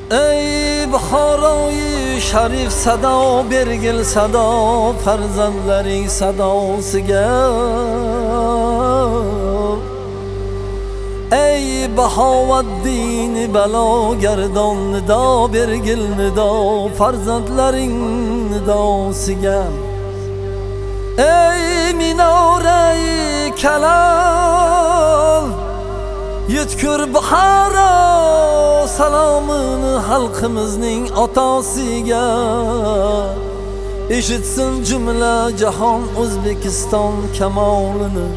ey Buxoroyi sharif sado bergil sado farzandlaring sadosiga. Ey Bahovaddin balo gardon nido bergil nido farzandlaring nidosiga. Ey minorai kalal yetkur Buxoro salomini xalqimizning otasiga. Eshitsin jumla jahon O'zbekiston kamolini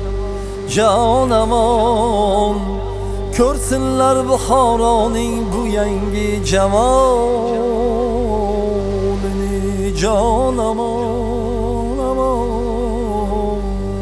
jonamon. Ko'rsinlar Buxoroning bu yangi jamolini jonamon amon.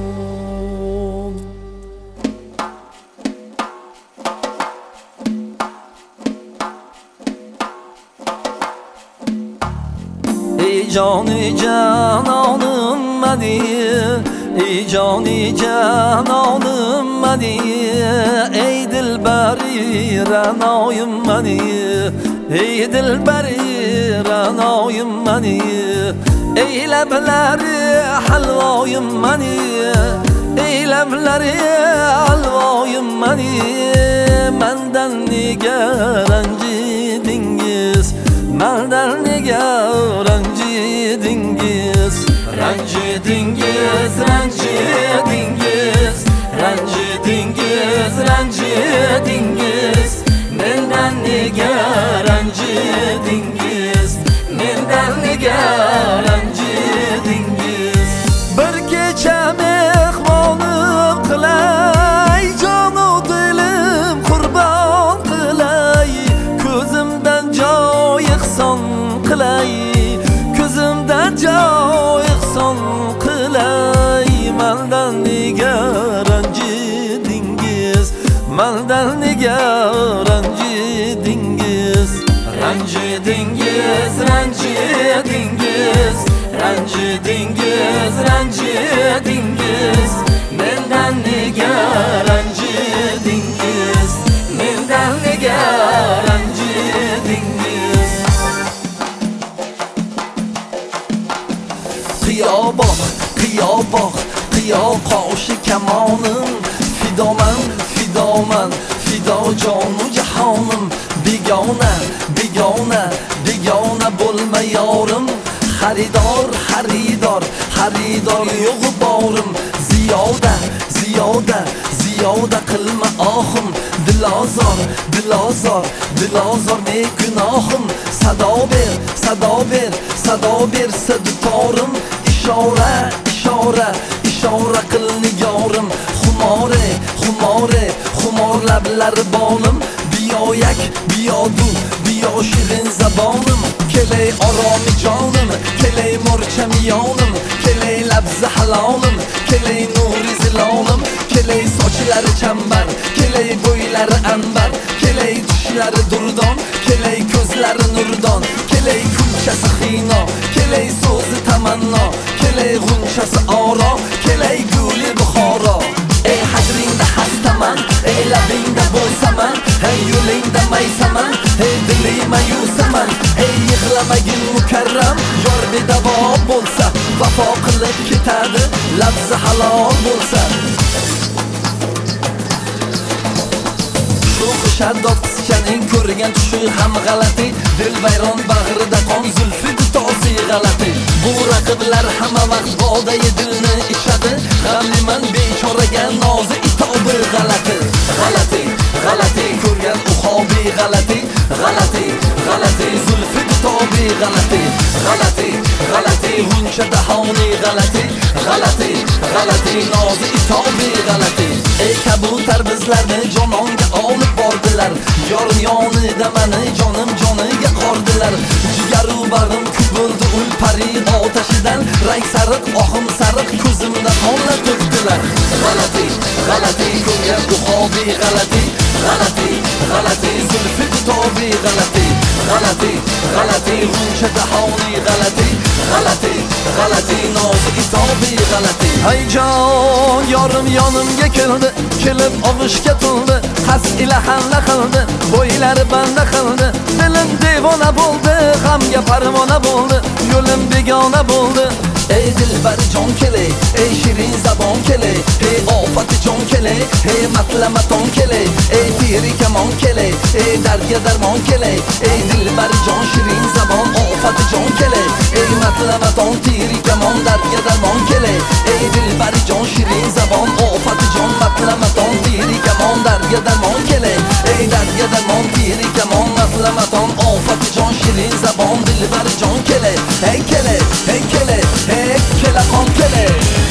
Ey joni janonim Madina, ey joni janonim Madina, ey dilbari ranoyim Madina, ey dilbari ranoyim Madina, ey lablari halvoyim Madina, ey lablari halvoyim Madina. Mendan nega ranjidingiz, mendan nega ranjidingiz, ranjidingiz, ranjidingiz, ranjidingiz, ranjidingiz. Mendan nega ranjidingiz, mendan nega ranjidingiz. Bir kecha mehmonim qilay, jonu dilim qurbon qilay, ko'zimdan joy ihson qilay, ko'zimdan joy ihson qilay. Mendan nega ranjidingiz, mendan nega ranjidingiz, ranjidingiz, ranjidingiz, ranjidingiz, ranjidingiz. Mendan nega ranjidingiz, mendan nega ranjidingiz. Qiyoboq, qiyoboq, qiyo qoshi kamonim, fidoman, fidoman, fido jonu jahonim. Begona, begona, begona bo'lma yorim, xaridor, xaridor, xaridor yo'q borim. Ziyoda, ziyoda, ziyoda qilma ohim, dilozor, dilozor, dilozor ne gunohim. Sado ber, sado ber, sado ber sidutorim. Ishora, ishora, ishora qil nigorim. Xumore, xumore, xumor lablari bolim. Biyoyak, biyodu, biyo shirin zabonim. Kelay oromi jonim, kelay mo'rchami yonim, kelay labzi halolim, kelay nuri zilolim, kelay sochlari chambar, kelay bo'ylari anbar, kelay tishlari durdon, kelay ko'zlari nurdon, kelay kulchasi xino, kelay so'zi tamanno, kelay g'unchasi oro, kelay guli Buxoro. Ey hadringda hastaman, ey labingda bo'lsaman, ey yo'lingda maysaman, ey dilingda yusaman, ey yig'lamagin mukarram, yor bedavo bo'lsa, vafo qilib ketadi, labzi halol bo'lsa. Shuh shaddod qischaning ko'rgan tushi ham g'alati, dilbayron bag'rida qon zulfi dutosi g'alati. Bu raqiblar hamma vaqt bodayi dilni ichadi, g'amliman bechoraga nozi itobi g'alati. G'alati, g'alati ko'rgan uhobi g'alati, g'alati, g'alati zulfi dutobi g'alati, g'alati, g'alati g'uncha dahoni g'alati, g'alati, g'alati nozi itobi g'alati. Ey kabutar bizlarni jononga olib bordilar, yorim yonida mani jonim joniga qordilar. Jigaru bag'rim kubildi ul pari otashidan, rang sariq ohim sariq ko'zimda qonla to'kdilar. G'alati, g'alati ko'rgan uhobi g'alati, g'alati, g'alati zulfi dutobi g'alati, g'alati, g'alati g'uncha dahoni g'alati, g'alati, g'alati nozi itobi g'alati. Hay jon yorim yonimga keldi, kelib og'ishga to'ldi, qas ila hamla qildi, bo'y neylari banda qildi. Dilim devona bo'ldi, g'amga parvona bo'ldi, yo'lim begona bo'ldi. Ey dilbar jon kele, ey shirin zabon kele, ey ofati jon kele, ey matlamaton kele, ey piri kamon kele, ey darga darmon kele, ey dilbar jon shirin zabon ofati jon kele, ey matlamaton piri kamon darga darmon kele, ey dilbar jon shirin zabon ofati jon matlamaton piri kamon darga darmon kele, ey darga darmon piri kamon matlamaton ofati jon shirin zabon dilbar jon kele, hey kele, hey kele, hey kele kon kele.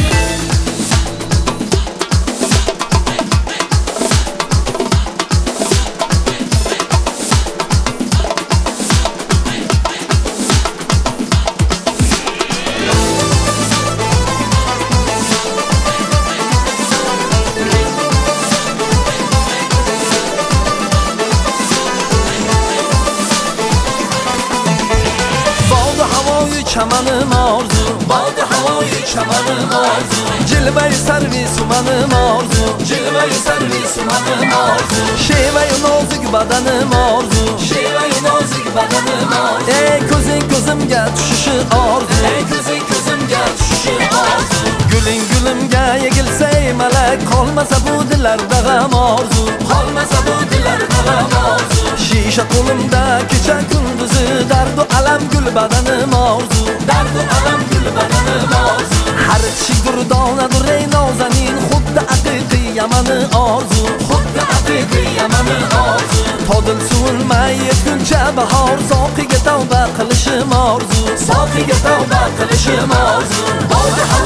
Çamanım arzu, baldı havayı çamanım arzu, cilveyi servis umanım arzu, cilveyi servis umanım arzu, şiveyi nozik badanım arzu, şiveyi nozik badanım arzu, ey gözümge düşüşü arzu, ey gözümge düşüşü arzu, gülün gülümge yegilse melek, kalmasa bu dillerde gam arzu, kalmasa bu dillerde gam arzu, şişe kolumda keçe gündüzü, derdu alem gül badanım arzu, derdu alem gül badanım arzu, her çiğdir dağladır ey nazanin, xuddi aqiqi yamanı arzu, xuddi aqiqi yamanı arzu, todil suvilmay yetguncha bahor, soqiga tavba qilishim arzu, soqiga tavba qilishim arzu, baldi